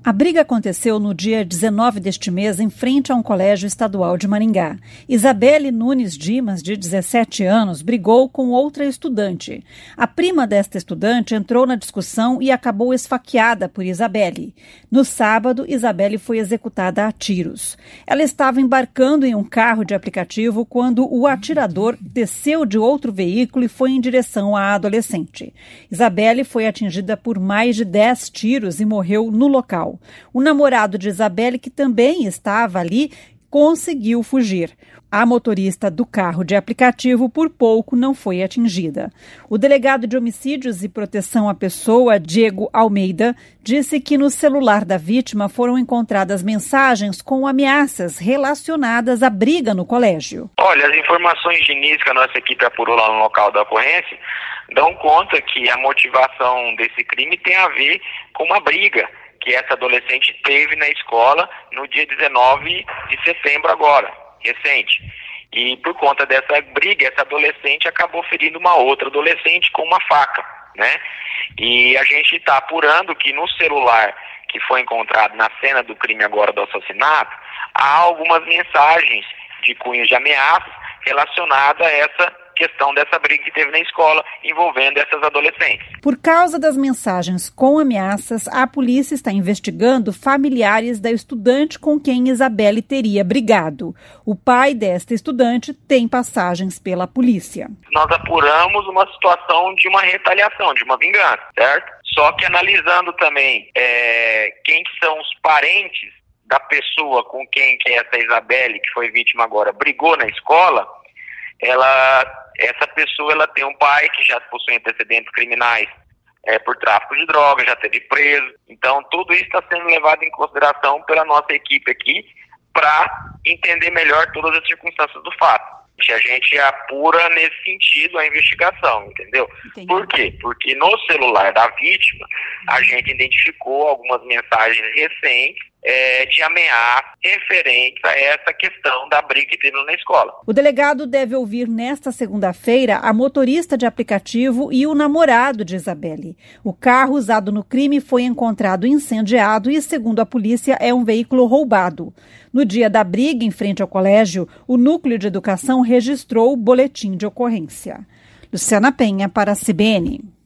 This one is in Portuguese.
A briga aconteceu no dia 19 deste mês em frente a um colégio estadual de Maringá. Isabelle Nunes Dimas, de 17 anos, brigou com outra estudante. A prima desta estudante entrou na discussão e acabou esfaqueada por Isabelle. No sábado, Isabelle foi executada a tiros. Ela estava embarcando em um carro de aplicativo quando o atirador desceu de outro veículo e foi em direção à adolescente. Isabelle foi atingida por mais de 10 tiros e morreu no local. O namorado de Isabelle, que também estava ali, conseguiu fugir. A motorista do carro de aplicativo, por pouco, não foi atingida. O delegado de Homicídios e Proteção à Pessoa, Diego Almeida, disse que no celular da vítima foram encontradas mensagens com ameaças relacionadas à briga no colégio. Olha, as informações de início que a nossa equipe apurou lá no local da ocorrência dão conta que a motivação desse crime tem a ver com uma briga que essa adolescente teve na escola no dia 19 de setembro agora, recente. E por conta dessa briga, essa adolescente acabou ferindo uma outra adolescente com uma faca, né? E a gente está apurando que no celular que foi encontrado na cena do crime agora do assassinato, há algumas mensagens de cunho de ameaça relacionada a essa questão dessa briga que teve na escola envolvendo essas adolescentes. Por causa das mensagens com ameaças, a polícia está investigando familiares da estudante com quem Isabelle teria brigado. O pai desta estudante tem passagens pela polícia. Nós apuramos uma situação de uma retaliação, de uma vingança, certo? Só que analisando também quem são os parentes da pessoa com quem que essa Isabelle, que foi vítima agora, brigou na escola, essa pessoa ela tem um pai que já possui antecedentes criminais por tráfico de drogas, já esteve preso. Então, tudo isso está sendo levado em consideração pela nossa equipe aqui para entender melhor todas as circunstâncias do fato. A gente apura nesse sentido a investigação, entendeu? Entendi. Por quê? Porque no celular da vítima, a gente identificou algumas mensagens recentes de ameaça referentes a essa questão da briga que teve na escola. O delegado deve ouvir nesta segunda-feira a motorista de aplicativo e o namorado de Isabelle. O carro usado no crime foi encontrado incendiado e, segundo a polícia, é um veículo roubado. No dia da briga em frente ao colégio, o Núcleo de Educação registrou o boletim de ocorrência. Luciana Penha para a CBN.